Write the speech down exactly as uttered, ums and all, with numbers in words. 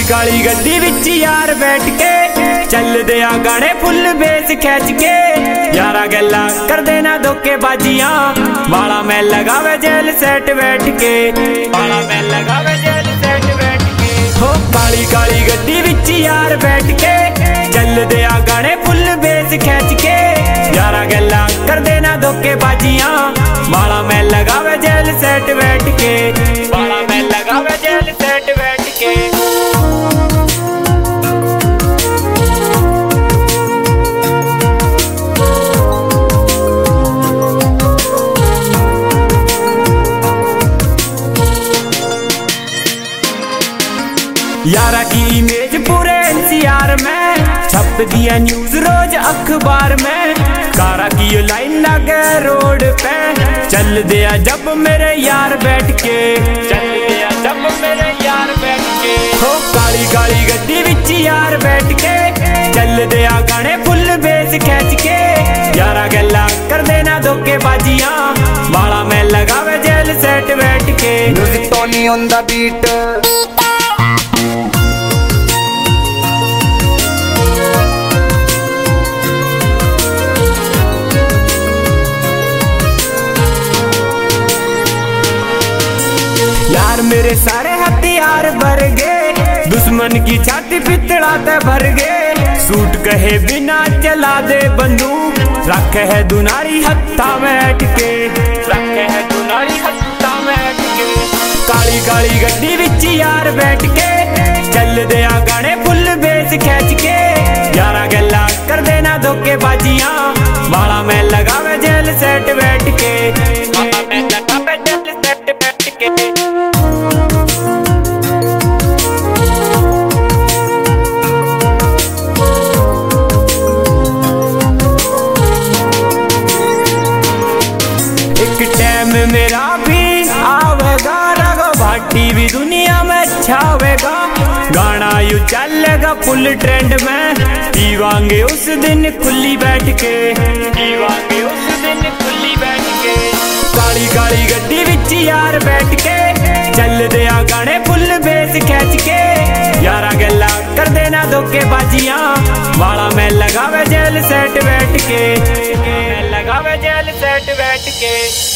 काली गड्डी विच यार बैठ के चल दिया गाने फुल बेस खैच के यारा गल्ला कर देना धोखे बाजियां वाला मैं लगावे जेल सेट बैठ के वाला मैं लगावे जेल सेट बैठ के हो काली काली गड्डी विच यार बैठ के चल दिया गाने फुल बेस खैच के यारा गल्ला कर देना धोखे बाजियां वाला मैं लगावे जेल सेट बैठ के वाला मैं लगावे जेल सेट बैठ के। यारा की इमेज पूरे एनसीआर में छप दिया न्यूज रोज अखबार में कारा की ये लाइन लगे रोड पे चल दिया जब मेरे यार बैठ के चल दिया जब मेरे यार बैठ के हो काली काली गड्डी विच यार बैठ के चल दिया गाने फुल बेस खैच के यारा गल्ला कर देना धोखे बाजियां वाला मैं लगावे जेल सेट बैठ के music Tony on the beat. यार मेरे सारे हथियार भर गए दुश्मन की छाती पितड़ाते भर गए सूट कहे बिना चला दे बंदूक रखे है दुनारी हत्था में अटके रखे है दुनारी हत्था में अटके काली काली गड्डी विच यार बैठ के चल दिया गाने फुल बेस खैच के यारा गल्ला कर देना धोखे बाजियां वाला मैं लगावे जेल सेट बैठ के वाला मैं लगावे जेल सेट बैठ के। मेरा भी आवेगा रगो भाटी भी दुनिया में छावेगा गाना यू चलेगा फुल ट्रेंड में पीवांगे उस दिन खुली बैठ के पीवांगे उस दिन खुली बैठ के काली काली गड्डी विच यार बैठ के चल दिया गाने फुल बेस खैच के यारा गल्ला कर देना धोखे बाजियां वाला मैं लगावे जेल सेट बैठ के मैं लगावे जेल सेट बैठ के।